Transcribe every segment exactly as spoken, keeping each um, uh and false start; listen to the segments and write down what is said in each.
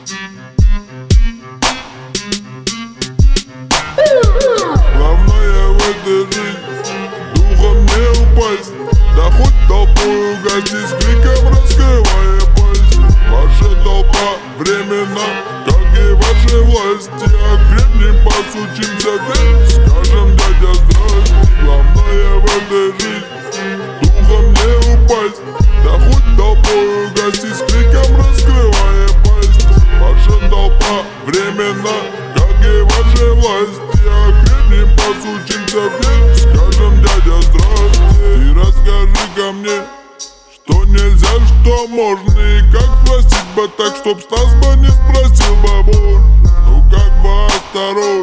Главное в этой жизни духом не упасть, да хоть толпой угостись, криком раскрывая пасть. Ваша толпа временно, как и ваши власти, окрепнем, посучимся вверх, скажем дядя здрасте. Главное в этой жизни духом не упасть, да хоть толпой угостись, криком раскрывая пасть. Ваша толпа временно, как и ваши власти, окрепнем, посучимся вверх, скажем дядя здрасте. И расскажи-ка мне, что нельзя, что можно, и как спросить бы так, чтоб с нас бы не спросил бы больше. Ну как бы осторожно,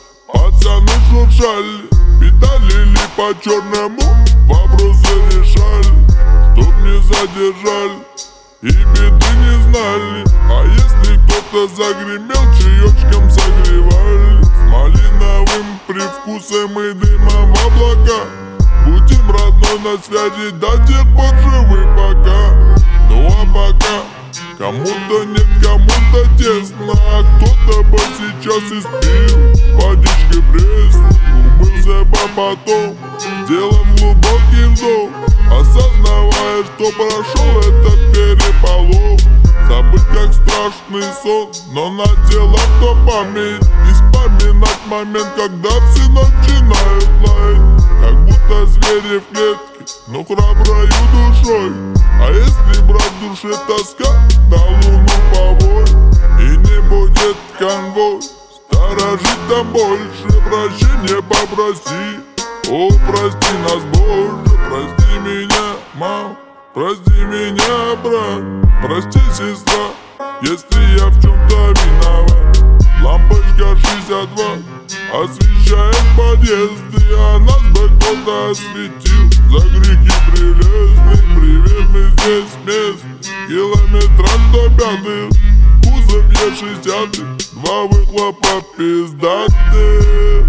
пацаны шуршали, педалили по черному, вопросы решали, чтоб не задержали и беды не знали. А если кто-то загремел, чаечком согревали, с малиновым привкусом и дымом в облака. Будем, родной, на связи до тех пор живы пока. Ну а пока кому-то нет, кому-то тесно, а кто-то бы сейчас испил водичкой пресной, умылся бы потом, сделав глубокий вдох, осознавая, что прошел этот переполох. Забыть как страшный сон, но надел автопамять и вспоминать момент, когда все начинают лаять, как будто звери в клетке, но храброю душой. А если брать в душе тоска, на луну повой, и не будет конвой, сторожить там больше, прощения попроси. О, прости нас, Боже, прости меня, мам, прости меня, брат, прости, сестра, если я в чем-то виноват. Лампочка шестьдесят ватт освещает подъезды, а нас бы кто-то осветил за грехи прелестные. Привет, мы здесь мест, километра сто пятых, кузов Е шестьдесят, два выхлопа пиздатых.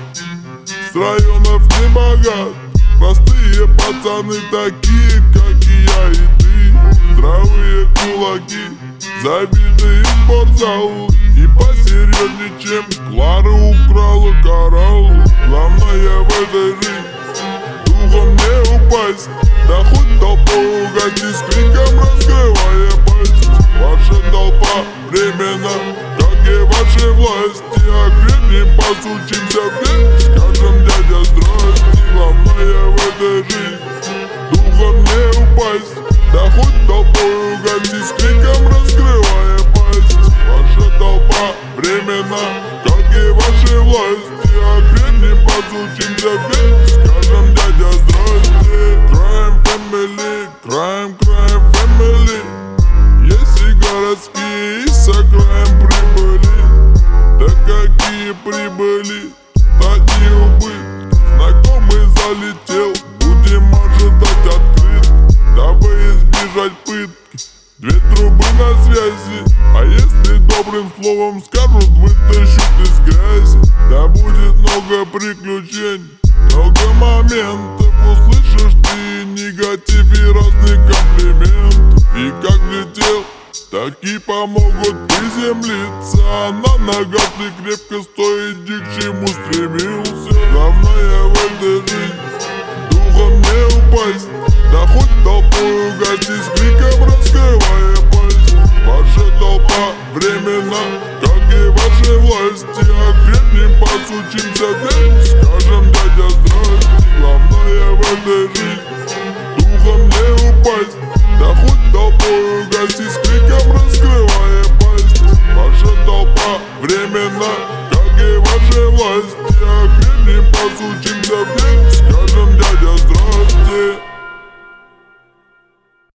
С районов не богат, простые пацаны такие, как и я и ты. Здравые кулаки, забитые в спортзал, и посерьезнее, чем Клара украла коралл. Главное в этой жизни духом не упасть, да хоть толпой угостись, криком раскрывая пасть. Ваша толпа временно, как и ваши власти, окрепнем, посучимся вверх, скажем дядя здрасте. Главное в этой жизни духом не упасть, да хоть толпой угостись, криком раскрывая пасть. Ваша толпа временно, как и ваши власти, окрепнем, посучимся вверх, скажем дядя здрасте. Crime Family, Crime, Crime Family, есть и городские, и с окраин прибыли. Да какие прибыли, такие убытки. Знакомый залетел, будем ожидать открытки, дабы избежать пытки. Две трубы на связи, а если добрым словом скажут, вытащут из грязи. Да будет много приключений, много моментов, услышишь ты негатив и разные комплименты. И как летел, так и помогут приземлиться, а на ногах ты крепко стоит, и к чему стремился. Главное в этой жизни духом не упасть, да хоть толпой угостись, криком раскрывая пасть. Ваша толпа временно, как и ваши власти, окрепнем, посучимся вверх, скажем дядя здрасте. Главное в этой жизни духом не упасть, да хоть толпой угостись, криком раскрывая пасть. Ваша толпа временно, как и ваши власти, окрепнем, посучимся вверх,